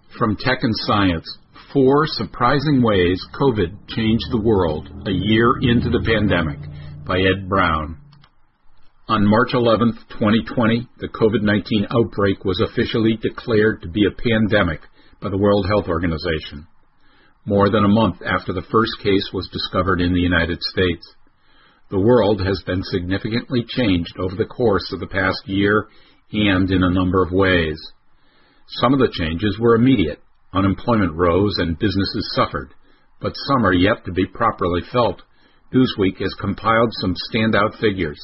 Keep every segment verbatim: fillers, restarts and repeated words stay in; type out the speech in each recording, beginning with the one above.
From Tech and Science, Four Surprising Ways COVID Changed the World a Year into the Pandemic by Ed Brown. On March eleventh, twenty twenty, the COVID nineteen outbreak was officially declared to be a pandemic by the World Health Organization, more than a month after the first case was discovered in the United States. The world has been significantly changed over the course of the past year and in a number of ways. Some of the changes were immediate. Unemployment rose and businesses suffered, but some are yet to be properly felt. Newsweek has compiled some standout figures.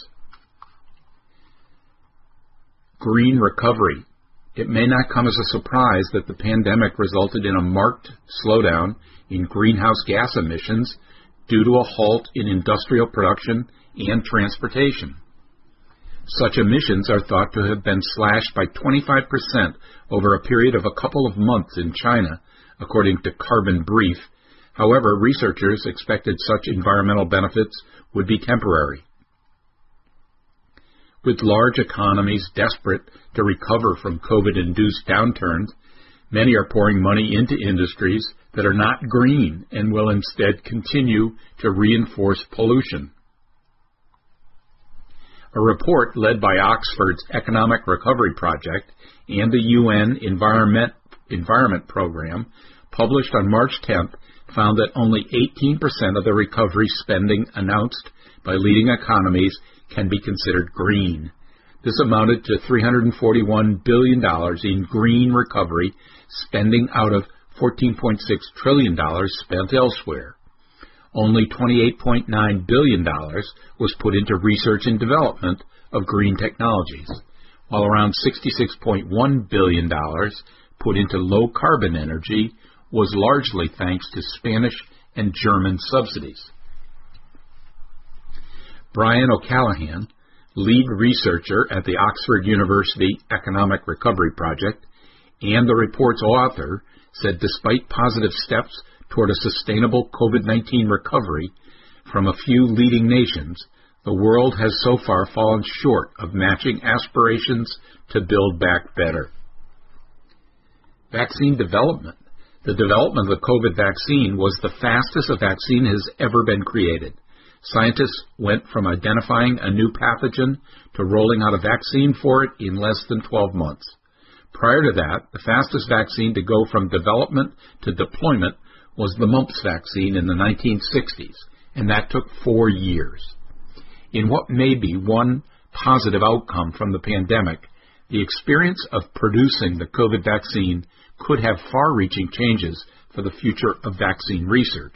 Green recovery. It may not come as a surprise that the pandemic resulted in a marked slowdown in greenhouse gas emissions due to a halt in industrial production and transportation. Such emissions are thought to have been slashed by twenty-five percent over a period of a couple of months in China, according to Carbon Brief. However, researchers expected such environmental benefits would be temporary. With large economies desperate to recover from COVID-induced downturns, many are pouring money into industries that are not green and will instead continue to reinforce pollution. A report led by Oxford's Economic Recovery Project and the U N Environment, Environment Program, published on March tenth, found that only eighteen percent of the recovery spending announced by leading economies can be considered green. This amounted to three hundred forty-one billion dollars in green recovery spending out of fourteen point six trillion dollars spent elsewhere. Only twenty-eight point nine billion dollars was put into research and development of green technologies, while around sixty-six point one billion dollars put into low-carbon energy was largely thanks to Spanish and German subsidies. Brian O'Callaghan, lead researcher at the Oxford University Economic Recovery Project and the report's author, said despite positive steps toward a sustainable COVID nineteen recovery from a few leading nations, the world has so far fallen short of matching aspirations to build back better. Vaccine development. The development of the COVID vaccine was the fastest a vaccine has ever been created. Scientists went from identifying a new pathogen to rolling out a vaccine for it in less than twelve months. Prior to that, the fastest vaccine to go from development to deployment was the mumps vaccine in the nineteen sixties, and that took four years. In what may be one positive outcome from the pandemic, the experience of producing the COVID vaccine could have far-reaching changes for the future of vaccine research.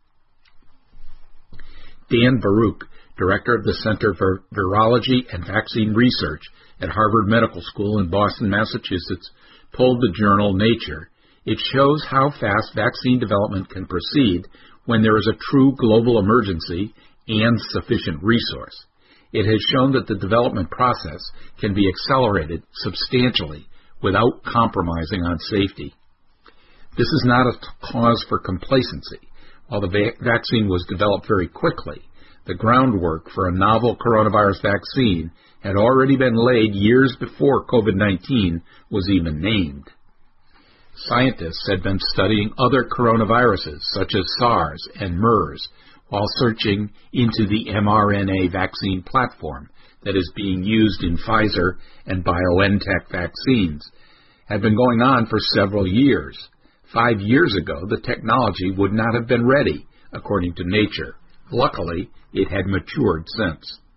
Dan Baruch, director of the Center for Virology and Vaccine Research at Harvard Medical School in Boston, Massachusetts, told the journal Nature, "It shows how fast vaccine development can proceed when there is a true global emergency and sufficient resource. It has shown that the development process can be accelerated substantially without compromising on safety." This is not a cause for complacency. While the va- vaccine was developed very quickly, the groundwork for a novel coronavirus vaccine had already been laid years before COVID nineteen was even named. Scientists had been studying other coronaviruses, such as SARS and MERS, while searching into the mRNA vaccine platform that is being used in Pfizer and BioNTech vaccines, had been going on for several years. Five years ago, the technology would not have been ready, according to Nature. Luckily, it had matured since.